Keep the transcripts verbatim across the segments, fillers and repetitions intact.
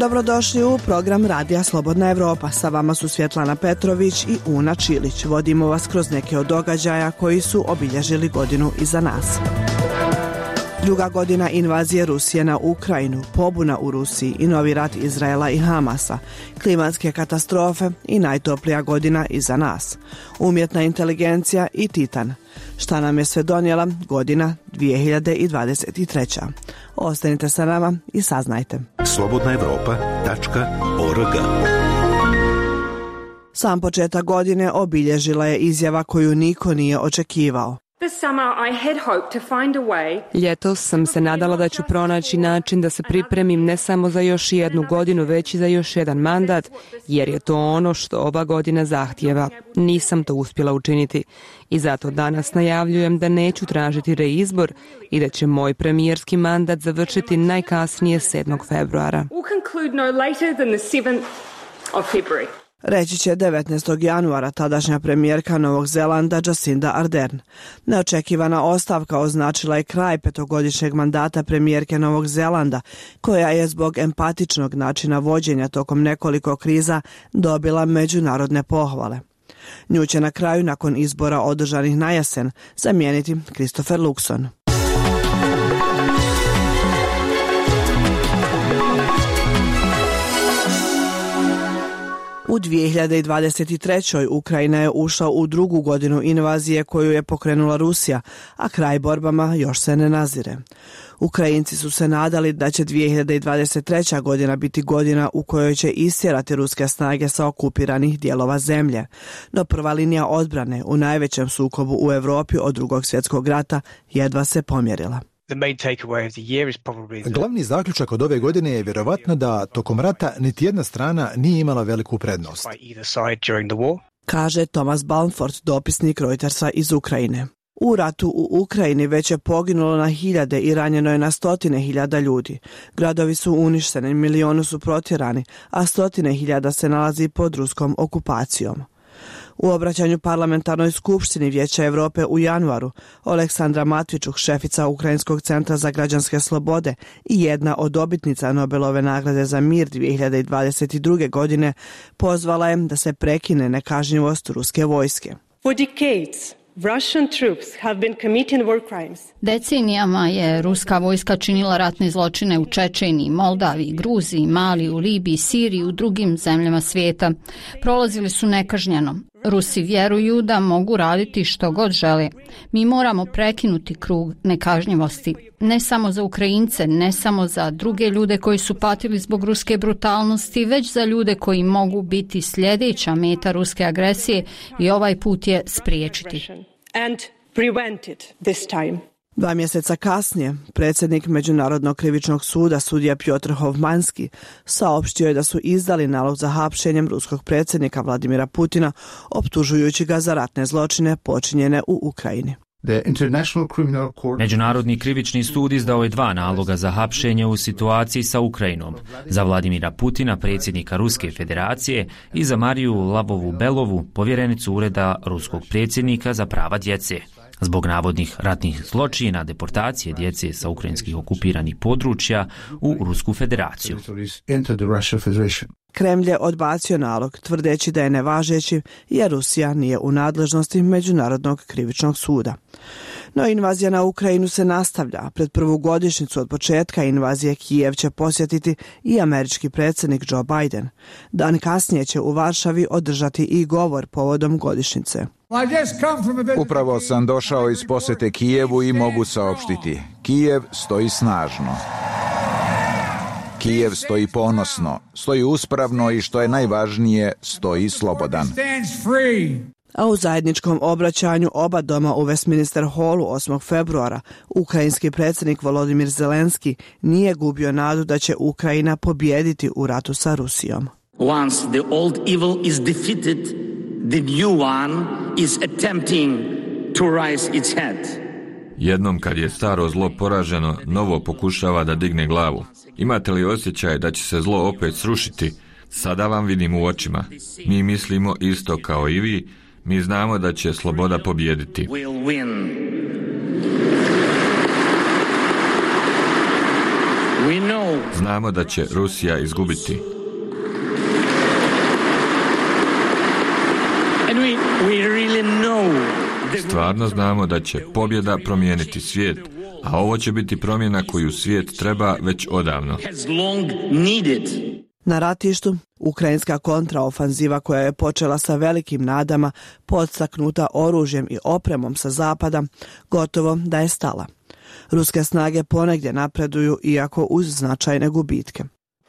Dobrodošli u program Radija Slobodna Evropa. Sa vama su Svjetlana Petrović i Una Čilić. Vodimo vas kroz neke od događaja koji su obilježili godinu iza nas. Druga godina invazije Rusije na Ukrajinu, pobuna u Rusiji i novi rat Izraela i Hamasa, klimatske katastrofe i najtoplija godina iza nas. Umjetna inteligencija i Titan. Šta nam je sve donijela godina dvije hiljade dvadeset treća. Ostanite sa nama i saznajte. slobodna evropa tačka org. Sam početak godine obilježila je izjava koju niko nije očekivao. Ljetos sam se nadala da ću pronaći način da se pripremim ne samo za još jednu godinu, već i za još jedan mandat, jer je to ono što ova godina zahtijeva. Nisam to uspjela učiniti i zato danas najavljujem da neću tražiti reizbor i da će moj premijerski mandat završiti najkasnije sedmog februara. Reći će devetnaestog januara tadašnja premijerka Novog Zelanda Jacinda Ardern. Neočekivana ostavka označila je kraj petogodišnjeg mandata premijerke Novog Zelanda, koja je zbog empatičnog načina vođenja tokom nekoliko kriza dobila međunarodne pohvale. Nju će na kraju, nakon izbora održanih na jesen, zamijeniti Christopher Luxon. U dvije hiljade dvadeset trećoj. Ukrajina je ušla u drugu godinu invazije koju je pokrenula Rusija, a kraj borbama još se ne nazire. Ukrajinci su se nadali da će dvije hiljade dvadeset treća. godina biti godina u kojoj će istjerati ruske snage sa okupiranih dijelova zemlje. No prva linija odbrane u najvećem sukobu u Europi od drugog svjetskog rata jedva se pomjerila. Glavni zaključak od ove godine je vjerovatno da tokom rata niti jedna strana nije imala veliku prednost, kaže Thomas Balmford, dopisnik Reutersa iz Ukrajine. U ratu u Ukrajini već je poginulo na hiljade i ranjeno je na stotine hiljada ljudi. Gradovi su uništeni, milioni su protjerani, a stotine hiljada se nalazi pod ruskom okupacijom. U obraćanju parlamentarnoj skupštini Vijeća Europe u januaru, Oleksandra Matvičuk, šefica Ukrajinskog centra za građanske slobode i jedna od dobitnica Nobelove nagrade za mir dvije hiljade dvadeset druge. godine, pozvala je da se prekine nekažnjivost ruske vojske. For decades, Russian troops have been committing war crimes. Decenijama je ruska vojska činila ratne zločine u Čečeniji, Moldaviji, Gruziji, Maliju, Libiji, Siriji i u drugim zemljama svijeta. Prolazili su nekažnjeno. Rusi vjeruju da mogu raditi što god žele. Mi moramo prekinuti krug nekažnjivosti. Ne samo za Ukrajince, ne samo za druge ljude koji su patili zbog ruske brutalnosti, već za ljude koji mogu biti sljedeća meta ruske agresije i ovaj put je spriječiti. And prevent it this time. Dva mjeseca kasnije, predsjednik Međunarodnog krivičnog suda, sudija Pjotr Hovmanski, saopštio je da su izdali nalog za hapšenjem ruskog predsjednika Vladimira Putina, optužujući ga za ratne zločine počinjene u Ukrajini. Međunarodni krivični sud izdao je dva naloga za hapšenje u situaciji sa Ukrajinom, za Vladimira Putina, predsjednika Ruske federacije, i za Mariju Lavovu-Belovu, povjerenicu ureda ruskog predsjednika za prava djece, zbog navodnih ratnih zločina, deportacije djece sa ukrajinskih okupiranih područja u Rusku federaciju. Kremlj je odbacio nalog, tvrdeći da je nevažeći jer Rusija nije u nadležnosti Međunarodnog krivičnog suda. No invazija na Ukrajinu se nastavlja. Pred prvu godišnjicu od početka invazije Kijev će posjetiti i američki predsjednik Joe Biden. Dan kasnije će u Varšavi održati i govor povodom godišnjice. Upravo sam došao iz posjete Kijevu i mogu saopštiti. Kijev stoji snažno. Kijev stoji ponosno, stoji uspravno i što je najvažnije, stoji slobodan. A u zajedničkom obraćanju oba doma u Westminster Hallu osmog februara ukrajinski predsjednik Volodymyr Zelenski nije gubio nadu da će Ukrajina pobijediti u ratu sa Rusijom. Once the old evil is defeated, the new one is attempting to raise its head. Jednom kad je staro zlo poraženo, novo pokušava da digne glavu. Imate li osjećaj da će se zlo opet srušiti? Sada vam vidim u očima. Mi mislimo isto kao i vi. Mi znamo da će sloboda pobijediti. Znamo da će Rusija izgubiti. Stvarno znamo da će pobjeda promijeniti svijet, a ovo će biti promjena koju svijet treba već odavno. Na ratištu, ukrajinska kontraofanziva koja je počela sa velikim nadama, podstaknuta oružjem i opremom sa zapada, gotovo da je stala. Ruske snage ponegdje napreduju, iako uz značajne gubitke.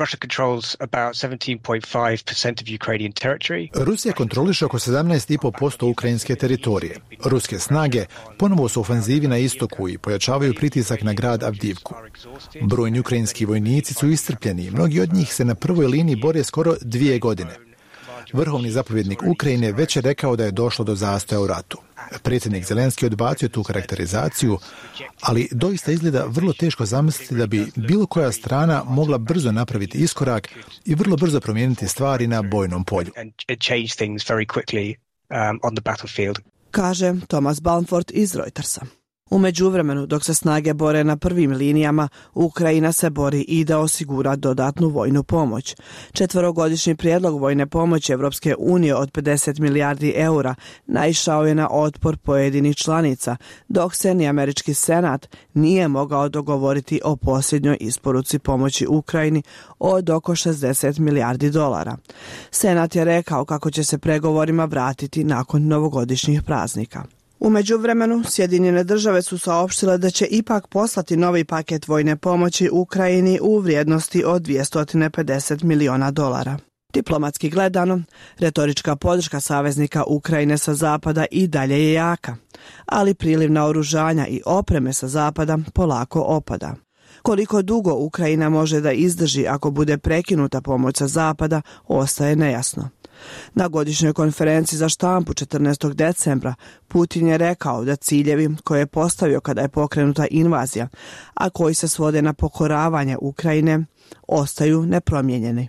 Rusija kontroliše oko sedamnaest zarez pet posto ukrajinske teritorije. Ruske snage ponovo su u ofanzivi na istoku i pojačavaju pritisak na grad Avdivku. Brojni ukrajinski vojnici su iscrpljeni i mnogi od njih se na prvoj liniji bore skoro dvije godine. Vrhovni zapovjednik Ukrajine već je rekao da je došlo do zastoja u ratu. Predsjednik Zelenski odbacio tu karakterizaciju, ali doista izgleda vrlo teško zamisliti da bi bilo koja strana mogla brzo napraviti iskorak i vrlo brzo promijeniti stvari na bojnom polju. Kaže Thomas Balford iz Reutersa. U međuvremenu, dok se snage bore na prvim linijama, Ukrajina se bori i da osigura dodatnu vojnu pomoć. Četverogodišnji prijedlog vojne pomoći Evropske unije od pedeset milijardi eura naišao je na otpor pojedinih članica, dok se ni američki senat nije mogao dogovoriti o posljednjoj isporuci pomoći Ukrajini od oko šezdeset milijardi dolara. Senat je rekao kako će se pregovorima vratiti nakon novogodišnjih praznika. U međuvremenu, Sjedinjene države su saopštile da će ipak poslati novi paket vojne pomoći Ukrajini u vrijednosti od dvjesto pedeset miliona dolara. Diplomatski gledano, retorička podrška saveznika Ukrajine sa zapada i dalje je jaka, ali priliv naoružanja i opreme sa zapada polako opada. Koliko dugo Ukrajina može da izdrži ako bude prekinuta pomoć sa zapada, ostaje nejasno. Na godišnjoj konferenciji za štampu četrnaestog decembra Putin je rekao da ciljevi koje je postavio kada je pokrenuta invazija, a koji se svode na pokoravanje Ukrajine, ostaju nepromijenjeni.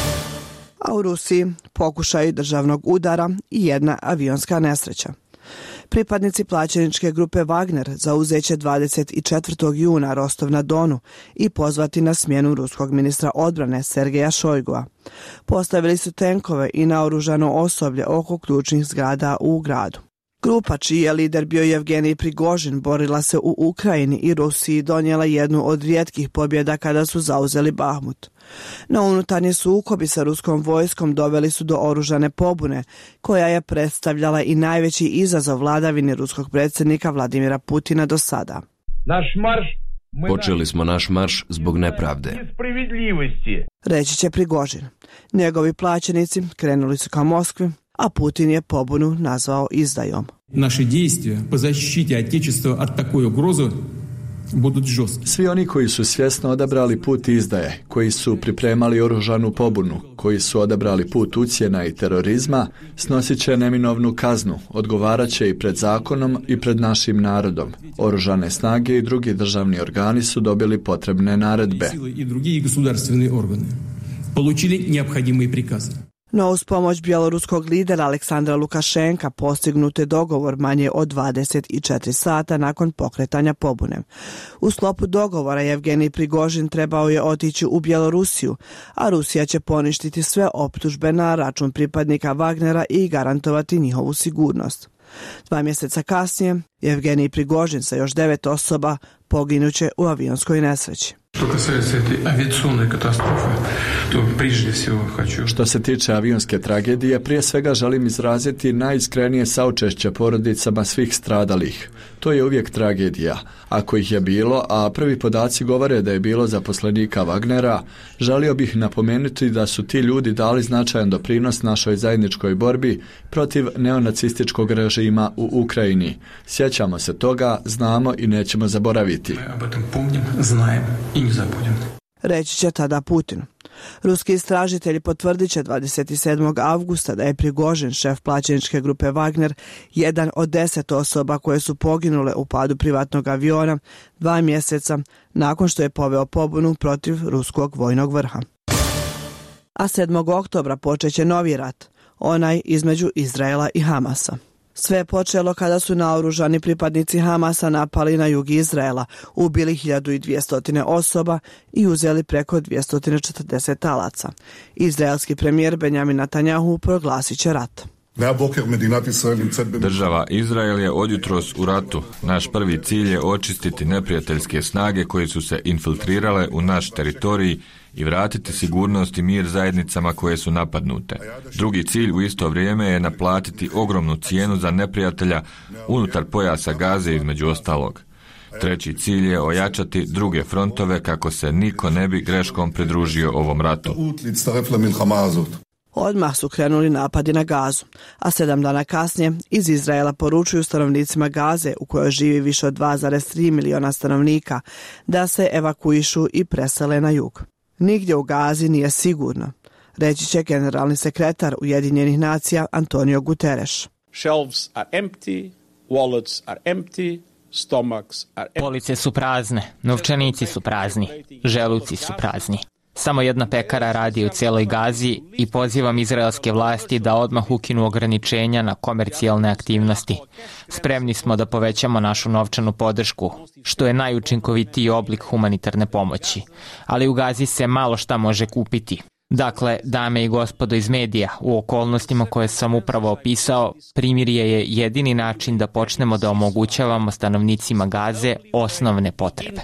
A u Rusiji pokušaj državnog udara i jedna avionska nesreća. Pripadnici plaćeničke grupe Wagner zauzeće dvadeset četvrtog juna Rostov na Donu i pozvati na smjenu ruskog ministra odbrane Sergeja Šojgua. Postavili su tenkove i naoružano osoblje oko ključnih zgrada u gradu. Grupa, čiji je lider bio Jevgenij Prigožin, borila se u Ukrajini i Rusiji donijela jednu od rijetkih pobjeda kada su zauzeli Bahmut. No unutarnji sukobi sa ruskom vojskom doveli su do oružane pobune, koja je predstavljala i najveći izazov vladavini ruskog predsjednika Vladimira Putina do sada. Naš marš Počeli smo naš marš zbog nepravde. Reći će Prigožin. Njegovi plaćenici krenuli su ka Moskvi, a Putin je pobunu nazvao izdajom. Naše действия по защите Отечества от такой угрозы будут жестки. Svi oni koji su svjesno odabrali put izdaje, koji su pripremali oružanu pobunu, koji su odabrali put ucjena i terorizma, snosit će neminovnu kaznu, odgovarat će i pred zakonom i pred našim narodom. Oružane snage i drugi državni organi su dobili potrebne naredbe. I drugi государственные органы получили необходимые приказы. No uz pomoć bjeloruskog lidera Aleksandra Lukašenka postignut je dogovor manje od dvadeset četiri sata nakon pokretanja pobune. U sklopu dogovora Jevgenij Prigožin trebao je otići u Bjelorusiju, a Rusija će poništiti sve optužbe na račun pripadnika Wagnera i garantovati njihovu sigurnost. Dva mjeseca kasnije, Jevgenij Prigožin sa još devet osoba poginuće u avionskoj nesreći. Što se tiče avionske tragedije, prije svega želim izraziti najiskrenije saučešće porodicama svih stradalih. To je uvijek tragedija. Ako ih je bilo, a prvi podaci govore da je bilo zaposlenika Wagnera, želio bih napomenuti da su ti ljudi dali značajan doprinos našoj zajedničkoj borbi protiv neonacističkog režima u Ukrajini. Sjećamo se toga, znamo i nećemo zaboraviti. Reći će tada Putin. Ruski istražitelji potvrdit će dvadeset sedmog avgusta da je Prigožin, šef plaćeničke grupe Wagner, jedan od deset osoba koje su poginule u padu privatnog aviona dva mjeseca nakon što je poveo pobunu protiv ruskog vojnog vrha. A sedmog oktobra počeće novi rat, onaj između Izraela i Hamasa. Sve je počelo kada su naoružani pripadnici Hamasa napali na jug Izraela, ubili hiljadu dvjesto osoba i uzeli preko dvjesto četrdeset talaca. Izraelski premijer Benjamin Netanjahu proglasit će rat. Država Izrael je odjutros u ratu. Naš prvi cilj je očistiti neprijateljske snage koje su se infiltrirale u naš teritorij i vratiti sigurnost i mir zajednicama koje su napadnute. Drugi cilj u isto vrijeme je naplatiti ogromnu cijenu za neprijatelja unutar pojasa Gaze između ostalog. Treći cilj je ojačati druge frontove kako se niko ne bi greškom pridružio ovom ratu. Odmah su krenuli napadi na Gazu, a sedam dana kasnije iz Izraela poručuju stanovnicima Gaze, u kojoj živi više od dva zarez tri miliona stanovnika, da se evakuišu i presele na jug. Nigdje u Gazi nije sigurno, reći će generalni sekretar Ujedinjenih nacija Antonio Guterres. Shelves are empty, wallets are empty, stomachs are empty. Police su prazne, novčanici su prazni, želuci su prazni. Samo jedna pekara radi u cijeloj Gazi i pozivam izraelske vlasti da odmah ukinu ograničenja na komercijalne aktivnosti. Spremni smo da povećamo našu novčanu podršku, što je najučinkovitiji oblik humanitarne pomoći. Ali u Gazi se malo šta može kupiti. Dakle, dame i gospodo iz medija, u okolnostima koje sam upravo opisao, primirje je jedini način da počnemo da omogućavamo stanovnicima Gaze osnovne potrebe.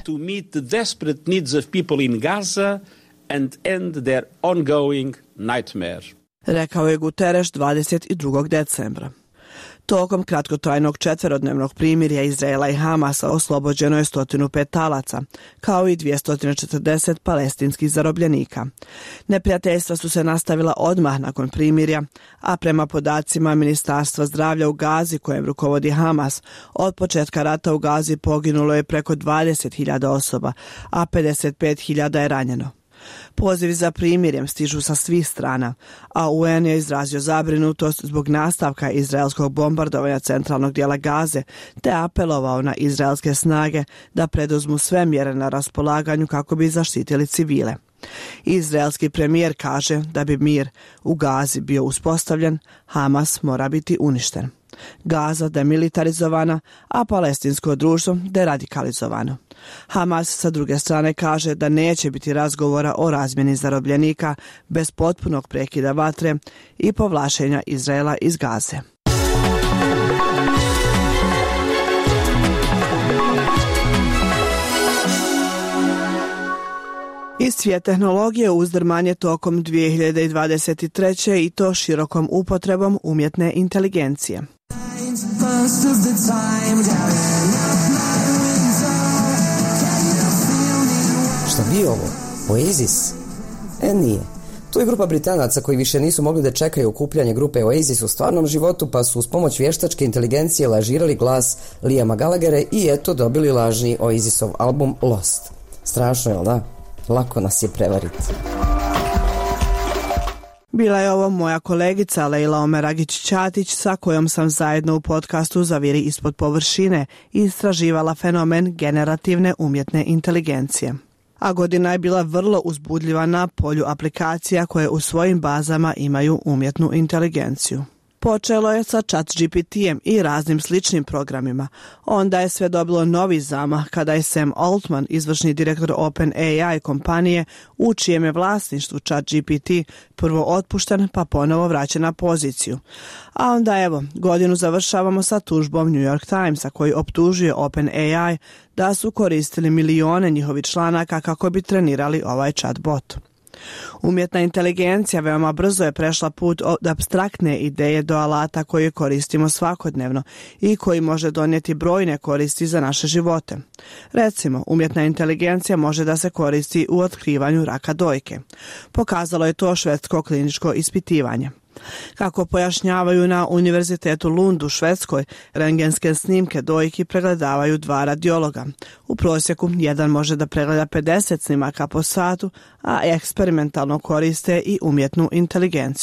And end their ongoing nightmare. Rekao je Guterres dvadeset drugog decembra. Tokom kratkotrajnog četverodnevnog primirja Izraela i Hamasa oslobođeno je sto pet talaca, kao i dvjesto četrdeset palestinskih zarobljenika. Neprijateljstva su se nastavila odmah nakon primirja, a prema podacima Ministarstva zdravlja u Gazi, kojem rukovodi Hamas, od početka rata u Gazi poginulo je preko dvadeset hiljada osoba, a pedeset pet hiljada je ranjeno. Pozivi za primirjem stižu sa svih strana, a U N je izrazio zabrinutost zbog nastavka izraelskog bombardovanja centralnog dijela Gaze, te apelovao na izraelske snage da preduzmu sve mjere na raspolaganju kako bi zaštitili civile. Izraelski premijer kaže da bi mir u Gazi bio uspostavljen, Hamas mora biti uništen. Gaza demilitarizovana, a palestinsko društvo deradikalizovano. Hamas sa druge strane kaže da neće biti razgovora o razmjeni zarobljenika bez potpunog prekida vatre i povlačenja Izraela iz Gaze. Iz svijet tehnologije uzdrman je tokom dvije hiljade dvadeset treće i to širokom upotrebom umjetne inteligencije. Šta bi ovo? Oasis? E, nije. Tu je grupa Britanaca koji više nisu mogli da čekaju okupljanje grupe Oasis u stvarnom životu, pa su uz pomoć vještačke inteligencije lažirali glas Liama Gallaghera i eto dobili lažni Oasisov album Lost. Strašno, jel da? Lako nas je prevariti. Bila je ovo moja kolegica Lejla Omeragić-Ćatić sa kojom sam zajedno u podcastu Zaviri ispod površine istraživala fenomen generativne umjetne inteligencije. A godina je bila vrlo uzbudljiva na polju aplikacija koje u svojim bazama imaju umjetnu inteligenciju. Počelo je sa ChatGPT-em i raznim sličnim programima. Onda je sve dobilo novi zamah kada je Sam Altman, izvršni direktor OpenAI kompanije, u čijem je vlasništvu ChatGPT prvo otpušten pa ponovo vraćen na poziciju. A onda evo, godinu završavamo sa tužbom New York Timesa koji optužuje OpenAI da su koristili milijone njihovih članaka kako bi trenirali ovaj chatbot. Umjetna inteligencija veoma brzo je prešla put od apstraktne ideje do alata koje koristimo svakodnevno i koji može donijeti brojne koristi za naše živote. Recimo, umjetna inteligencija može da se koristi u otkrivanju raka dojke. Pokazalo je to švedsko kliničko ispitivanje. Kako pojašnjavaju na Univerzitetu Lund u Švedskoj, rentgenske snimke dojki pregledavaju dva radiologa. U prosjeku jedan može da pregleda pedeset snimaka po satu, a eksperimentalno koriste i umjetnu inteligenciju.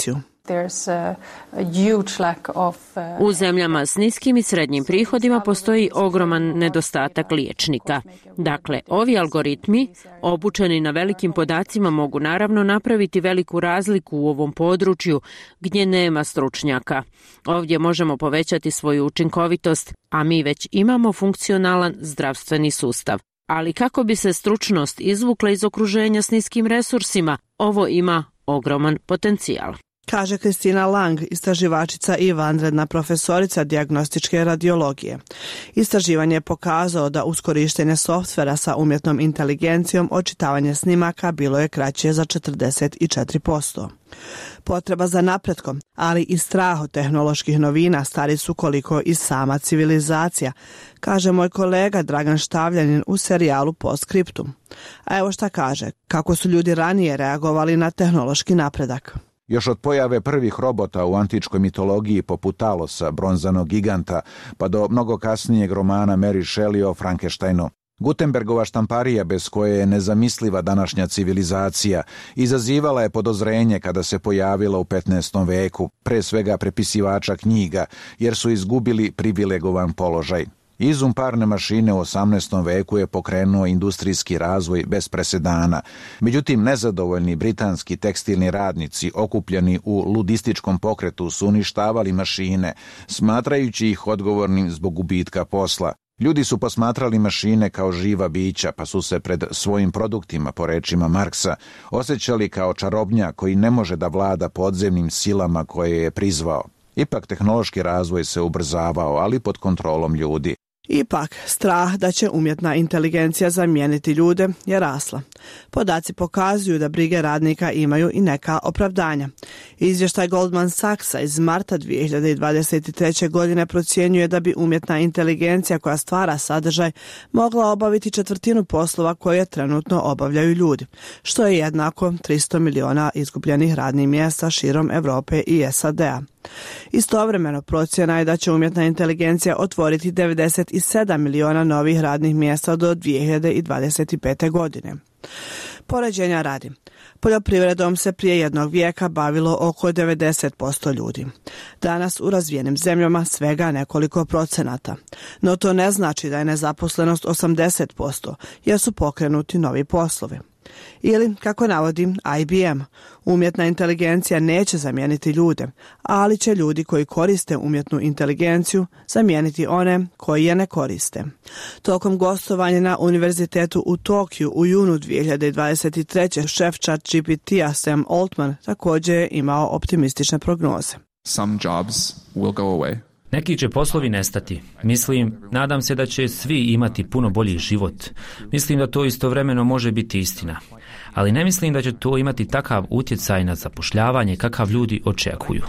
U zemljama s niskim i srednjim prihodima postoji ogroman nedostatak liječnika. Dakle, ovi algoritmi, obučeni na velikim podacima, mogu naravno napraviti veliku razliku u ovom području gdje nema stručnjaka. Ovdje možemo povećati svoju učinkovitost, a mi već imamo funkcionalan zdravstveni sustav. Ali kako bi se stručnost izvukla iz okruženja s niskim resursima, ovo ima ogroman potencijal. Kaže Kristina Lang, istraživačica i vanredna profesorica dijagnostičke radiologije. Istraživanje je pokazalo da uz korištenje softvera sa umjetnom inteligencijom očitavanje snimaka bilo je kraće za četrdeset četiri posto. Potreba za napretkom, ali i strah od tehnoloških novina stari su koliko i sama civilizacija, kaže moj kolega Dragan Štavljanin u serijalu Postscriptum. A evo šta kaže, kako su ljudi ranije reagovali na tehnološki napredak. Još od pojave prvih robota u antičkoj mitologiji poput Talosa, bronzanog giganta, pa do mnogo kasnijeg romana Mary Shelley o Frankensteinu. Gutenbergova štamparija, bez koje je nezamisliva današnja civilizacija, izazivala je podozrenje kada se pojavila u petnaestom veku, pre svega prepisivača knjiga, jer su izgubili privilegovan položaj. Izum parne mašine u osamnaestom veku je pokrenuo industrijski razvoj bez presedana. Međutim, nezadovoljni britanski tekstilni radnici okupljeni u ludističkom pokretu su uništavali mašine, smatrajući ih odgovornim zbog gubitka posla. Ljudi su posmatrali mašine kao živa bića, pa su se pred svojim produktima, po rečima Marksa, osjećali kao čarobnjak koji ne može da vlada podzemnim silama koje je prizvao. Ipak tehnološki razvoj se ubrzavao, ali pod kontrolom ljudi. Ipak, strah da će umjetna inteligencija zamijeniti ljude je rasla. Podaci pokazuju da brige radnika imaju i neka opravdanja. Izvještaj Goldman Sachsa iz marta dvije hiljade dvadeset treće. godine procjenjuje da bi umjetna inteligencija koja stvara sadržaj mogla obaviti četvrtinu poslova koje trenutno obavljaju ljudi, što je jednako tristo miliona izgubljenih radnih mjesta širom Europe i S A D-a. Istovremeno procjena je da će umjetna inteligencija otvoriti devedeset sedam miliona novih radnih mjesta do dvije hiljade dvadeset pete. godine. Poređenja radi. Poljoprivredom se prije jednog vijeka bavilo oko devedeset posto ljudi. Danas u razvijenim zemljama svega nekoliko procenata. No to ne znači da je nezaposlenost osamdeset posto, jer su pokrenuti novi poslovi. Ili, kako navodi I B M, umjetna inteligencija neće zamijeniti ljude, ali će ljudi koji koriste umjetnu inteligenciju zamijeniti one koji je ne koriste. Tokom gostovanja na univerzitetu u Tokiju u junu dvije hiljade dvadeset treće. šef Chat G P T-a Sam Altman također je imao optimistične prognoze. Some jobs will go away. Neki će poslovi nestati. Mislim, nadam se da će svi imati puno bolji život. Mislim da to istovremeno može biti istina. Ali ne mislim da će to imati takav utjecaj na zapošljavanje kakav ljudi očekuju.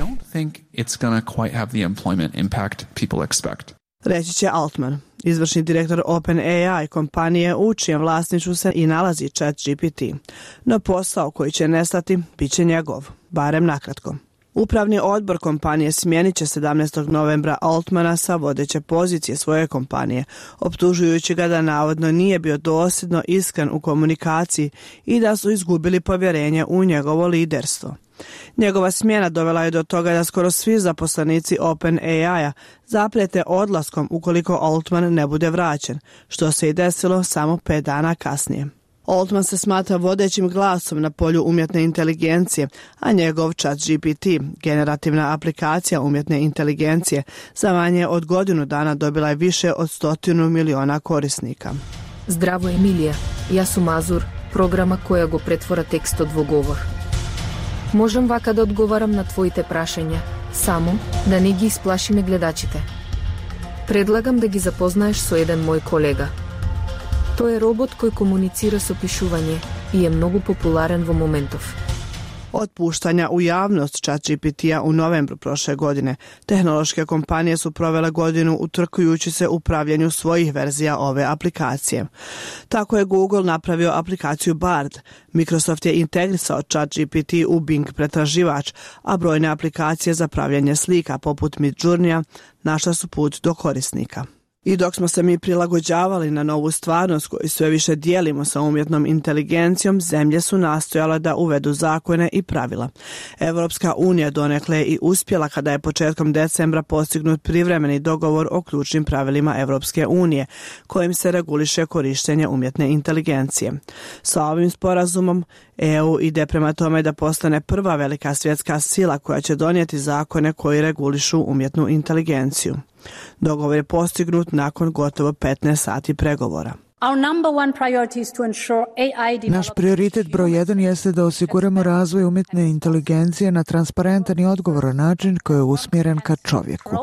Reći će Altman, izvršni direktor OpenAI kompanije u čijem vlasništvu se i nalazi Chat G P T. No posao koji će nestati bit će njegov, barem nakratko. Upravni odbor kompanije smijenit će sedamnaestog novembra Altmana sa vodeće pozicije svoje kompanije, optužujući ga da navodno nije bio dosljedno iskren u komunikaciji i da su izgubili povjerenje u njegovo liderstvo. Njegova smjena dovela je do toga da skoro svi zaposlenici OpenAI-a zaprijete odlaskom ukoliko Altman ne bude vraćen, što se i desilo samo pet dana kasnije. Altman se smatra vodećim glasom na polju umjetne inteligencije, a njegov Chat G P T, generativna aplikacija umjetne inteligencije, za manje od godinu dana dobila je više od stotinu miliona korisnika. Zdravo Emilija, ja su Mazur, programa koja go pretvora tekst od vogovor. Možem vaka da odgovaram na tvojite prašenja, samo da ne gi isplašime gledačite. Predlagam da gi zapoznaješ so jedan moj kolega. To je robot koji komunicira s opišuvanje i je mnogo popularen v momentov. Od puštanja u javnost Chat G P T-a u novembru prošle godine, tehnološke kompanije su provele godinu utrkujući se u pravljenju svojih verzija ove aplikacije. Tako je Google napravio aplikaciju Bard, Microsoft je integrisao Chat G P T u Bing pretraživač, a brojne aplikacije za pravljanje slika poput Midjourney našla su put do korisnika. I dok smo se mi prilagođavali na novu stvarnost koju sve više dijelimo sa umjetnom inteligencijom, zemlje su nastojale da uvedu zakone i pravila. Evropska unija donekle je i uspjela kada je početkom decembra postignut privremeni dogovor o ključnim pravilima Evropske unije, kojim se reguliše korištenje umjetne inteligencije. Sa ovim sporazumom E U ide prema tome da postane prva velika svjetska sila koja će donijeti zakone koji regulišu umjetnu inteligenciju. Dogovor je postignut nakon gotovo petnaest sati pregovora. Naš prioritet broj jedan jeste da osiguramo razvoj umjetne inteligencije na transparentan i odgovoran način koji je usmjeren ka čovjeku.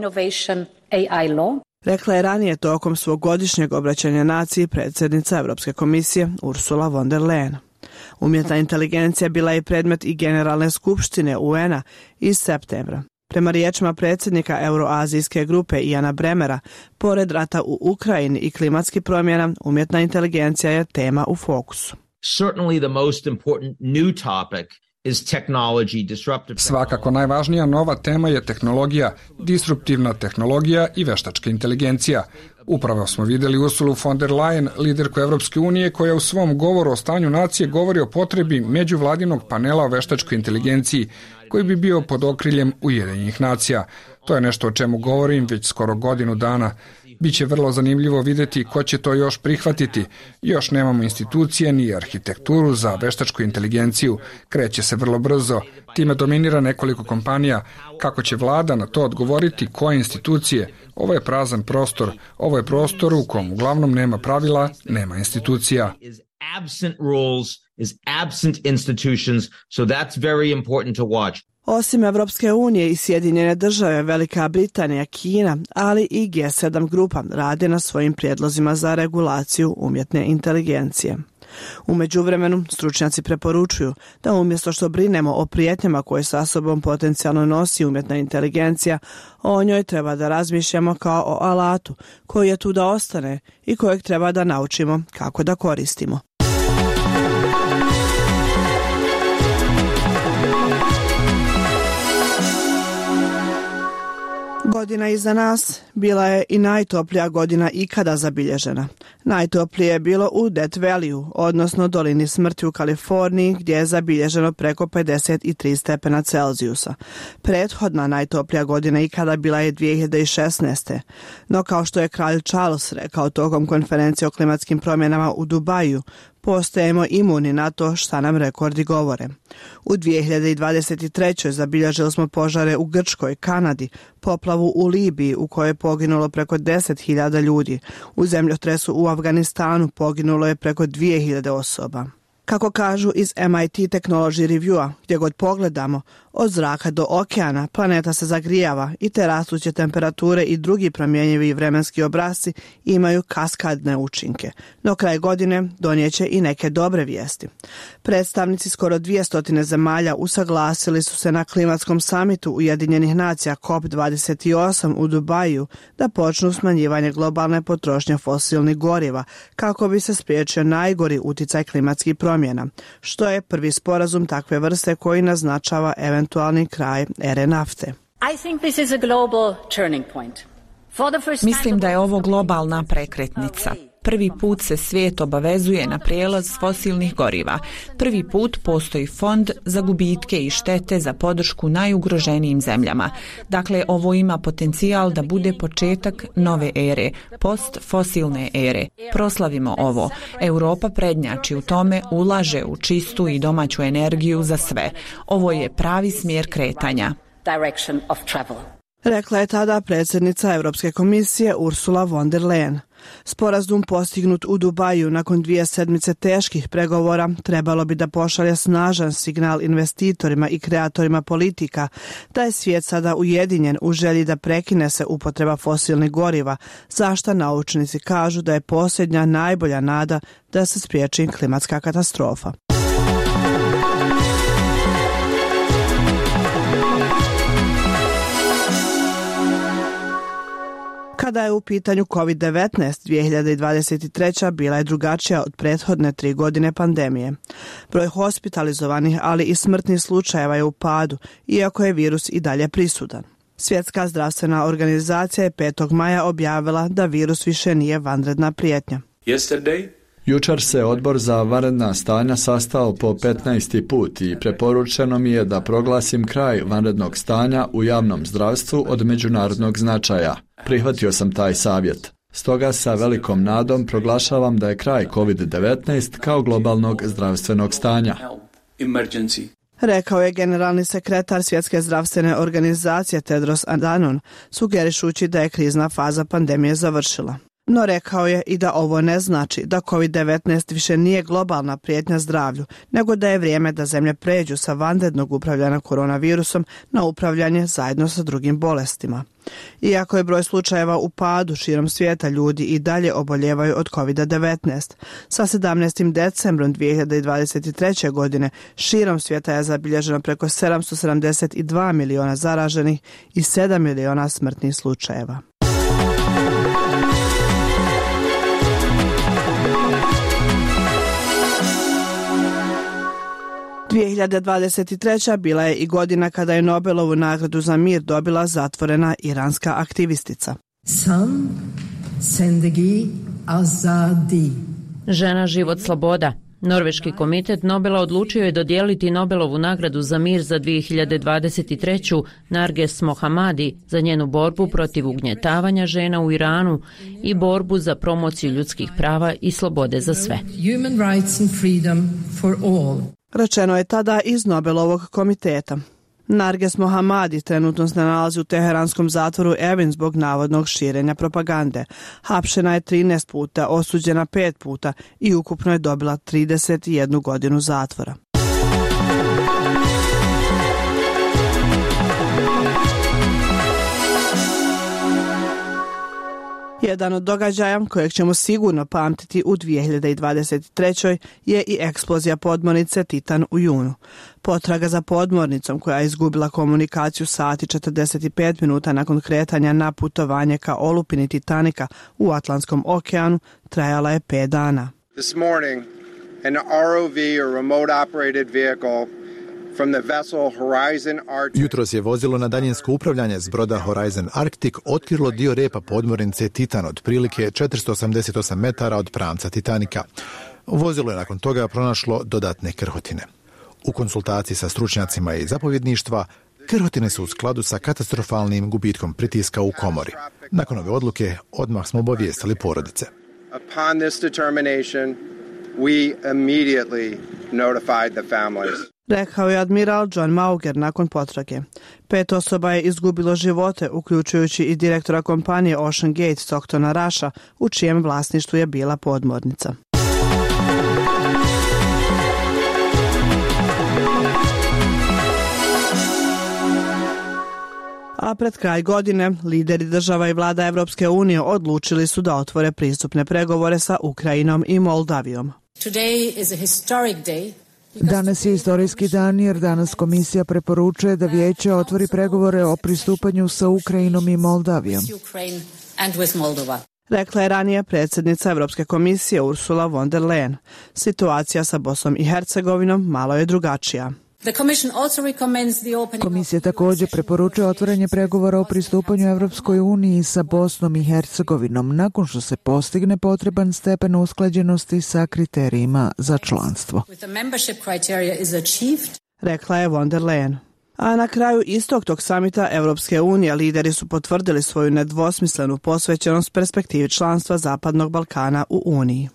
Rekla je ranije tokom svog godišnjeg obraćanja naciji predsjednica Europske komisije Ursula von der Leyen. Umjetna inteligencija bila je predmet i Generalne skupštine U N-a iz septembra. Prema riječima predsjednika Euroazijske grupe Iana Bremera, pored rata u Ukrajini i klimatskih promjena, umjetna inteligencija je tema u fokusu. Certainly the most important new topic is technology, disruptive technology. Svakako najvažnija nova tema je tehnologija, disruptivna tehnologija i veštačka inteligencija. Upravo smo vidjeli Ursulu von der Leyen, liderku Evropske unije, koja u svom govoru o stanju nacije govori o potrebi međuvladinog panela o veštačkoj inteligenciji, koji bi bio pod okriljem Ujedinjenih nacija. To je nešto o čemu govorim već skoro godinu dana. Biće vrlo zanimljivo vidjeti ko će to još prihvatiti. Još nemamo institucije ni arhitekturu za veštačku inteligenciju. Kreće se vrlo brzo. Time dominira nekoliko kompanija. Kako će vlada na to odgovoriti, koje institucije? Ovo je prazan prostor. Ovo je prostor u kom uglavnom nema pravila, nema institucija. Absent rules, is absent institutions, so that's very important to watch. Osim Evropske unije i Sjedinjene države, Velika Britanija, Kina, ali i G sedam grupa rade na svojim prijedlozima za regulaciju umjetne inteligencije. U međuvremenu, stručnjaci preporučuju da umjesto što brinemo o prijetnjama koje sa sobom potencijalno nosi umjetna inteligencija, o njoj treba da razmišljamo kao o alatu koji je tu da ostane i kojeg treba da naučimo kako da koristimo. Godina iza nas bila je i najtoplija godina ikada zabilježena. Najtoplije je bilo u Death Valley, odnosno dolini smrti u Kaliforniji, gdje je zabilježeno preko pedeset tri stepena Celzijusa. Prethodna najtoplija godina ikada bila je dvije hiljade šesnaeste. No kao što je kralj Charles rekao tokom konferencije o klimatskim promjenama u Dubaju, postajemo imuni na to šta nam rekordi govore. U dvije hiljade dvadeset trećoj zabilježili smo požare u Grčkoj, Kanadi, poplavu u Libiji u kojoj je poginulo preko deset hiljada ljudi. U zemljotresu u Afganistanu poginulo je preko dvije hiljade osoba. Kako kažu iz M I T Technology Reviewa, gdje god pogledamo, od zraka do okeana planeta se zagrijava i te rastuće temperature i drugi promjenjivi vremenski obrasci imaju kaskadne učinke. No kraj godine donijeće i neke dobre vijesti. Predstavnici skoro dvjesto zemalja usaglasili su se na klimatskom samitu Ujedinjenih nacija C O P dvadeset osam u Dubaju da počnu smanjivanje globalne potrošnje fosilnih goriva kako bi se spriječio najgori uticaj klimatskih promjena, što je prvi sporazum takve vrste koji naznačava eventualni kraj ere nafte. Mislim da je ovo globalna prekretnica. Prvi put se svijet obavezuje na prijelaz fosilnih goriva. Prvi put postoji fond za gubitke i štete za podršku najugroženijim zemljama. Dakle, ovo ima potencijal da bude početak nove ere, postfosilne ere. Proslavimo ovo. Europa prednjači u tome, ulaže u čistu i domaću energiju za sve. Ovo je pravi smjer kretanja. Rekla je tada predsjednica Europske komisije Ursula von der Leyen. Sporazum postignut u Dubaju nakon dvije sedmice teških pregovora trebalo bi da pošalje snažan signal investitorima i kreatorima politika da je svijet sada ujedinjen u želji da prekine se upotreba fosilnih goriva, za što naučnici kažu da je posljednja najbolja nada da se spriječi klimatska katastrofa. Kada je u pitanju kovid devetnaest, dvije hiljade dvadeset treća bila je drugačija od prethodne tri godine pandemije. Broj hospitalizovanih, ali i smrtnih slučajeva je u padu, iako je virus i dalje prisutan. Svjetska zdravstvena organizacija je petog maja objavila da virus više nije vanredna prijetnja. Yesterday, Jučer se odbor za vanredna stanja sastao po petnaesti put i preporučeno mi je da proglasim kraj vanrednog stanja u javnom zdravstvu od međunarodnog značaja. Prihvatio sam taj savjet. Stoga sa velikom nadom proglašavam da je kraj kovid devetnaest kao globalnog zdravstvenog stanja. Rekao je generalni sekretar Svjetske zdravstvene organizacije Tedros Adhanom, sugerišući da je krizna faza pandemije završila. No rekao je i da ovo ne znači da kovid devetnaest više nije globalna prijetnja zdravlju, nego da je vrijeme da zemlje pređu sa vanrednog upravljanja koronavirusom na upravljanje zajedno sa drugim bolestima. Iako je broj slučajeva u padu širom svijeta, ljudi i dalje oboljevaju od kovid devetnaest. Sa sedamnaestim decembrom dvije hiljade dvadeset treće. godine širom svijeta je zabilježeno preko sedamsto sedamdeset dva miliona zaraženih i sedam miliona smrtnih slučajeva. dvije hiljade dvadeset treća. bila je i godina kada je Nobelovu nagradu za mir dobila zatvorena iranska aktivistica. Sam Sendegi Azadi. Žena, život, sloboda. Norveški komitet Nobela odlučio je dodijeliti Nobelovu nagradu za mir za dvije hiljade dvadeset treću. Narges Mohammadi za njenu borbu protiv ugnjetavanja žena u Iranu i borbu za promociju ljudskih prava i slobode za sve. Human rights and freedom for all. Rečeno je tada iz Nobelovog komiteta. Narges Mohammadi trenutno se nalazi u teheranskom zatvoru Evin zbog navodnog širenja propagande. Hapšena je trinaest puta, osuđena pet puta i ukupno je dobila trideset jednu godinu zatvora. Jedan od događaja kojeg ćemo sigurno pamtiti u dvije hiljade dvadeset trećoj. je i eksplozija podmornice Titan u junu. Potraga za podmornicom koja je izgubila komunikaciju sat i četrdeset pet minuta nakon kretanja na putovanje ka olupini Titanika u Atlantskom okeanu trajala je pet dana. This morning, an R O V or remote operated vehicle from the vessel Horizon Arctic. Jutros je vozilo na daljinsko upravljanje s broda Horizon Arctic otkrilo dio repa podmornice Titan od prilike četiristo osamdeset osam metara od pramca Titanika. Vozilo je nakon toga pronašlo dodatne krhotine. U konsultaciji sa stručnjacima i zapovjedništva, krhotine su u skladu sa katastrofalnim gubitkom pritiska u komori. Nakon ove odluke odmah smo obavijestili porodice. Upon this determination, we immediately notified the families. Rekao je admiral John Mauger nakon potrage. Pet osoba je izgubilo živote, uključujući i direktora kompanije Ocean Gate Stocktona Rusha, u čijem vlasništvu je bila podmornica. A pred kraj godine, lideri država i vlada Evropske unije odlučili su da otvore pristupne pregovore sa Ukrajinom i Moldavijom. Today is a historic day. Danas je istorijski dan jer danas komisija preporučuje da vijeće otvori pregovore o pristupanju sa Ukrajinom i Moldavijom. Rekla je ranije predsjednica Europske komisije Ursula von der Leyen. Situacija sa Bosnom i Hercegovinom malo je drugačija. Komisija također preporučuje otvaranje pregovora o pristupanju Evropskoj uniji sa Bosnom i Hercegovinom nakon što se postigne potreban stepen usklađenosti sa kriterijima za članstvo. Rekla je von der Leyen. A na kraju istog tog samita Evropske unije lideri su potvrdili svoju nedvosmislenu posvećenost perspektivi članstva Zapadnog Balkana u Uniji.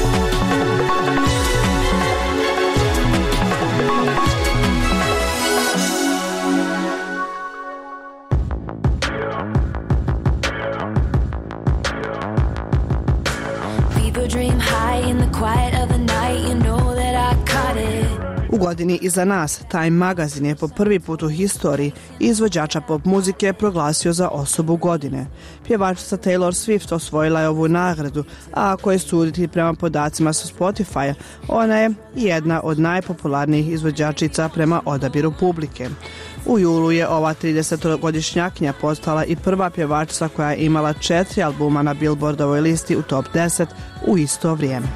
U godini iza nas, Time magazin je po prvi put u historiji izvođača pop muzike proglasio za osobu godine. Pjevačica Taylor Swift osvojila je ovu nagradu, a ako je suditi prema podacima sa Spotify, ona je jedna od najpopularnijih izvođačica prema odabiru publike. U julu je ova tridesetogodišnjakinja postala i prva pjevačica koja je imala četiri albuma na Billboardovoj listi u top deset u isto vrijeme.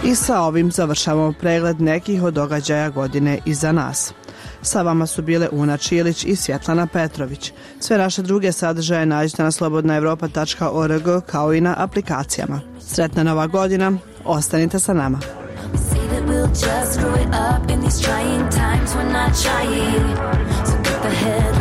I sa ovim završavamo pregled nekih od događaja godine iza nas. Sa vama su bile Una Čilić i Svjetlana Petrović. Sve naše druge sadržaje nađete na slobodna evropa tačka org kao i na aplikacijama. Sretna nova godina, ostanite sa nama. Just grow it up in these trying times, we're not trying, so get the head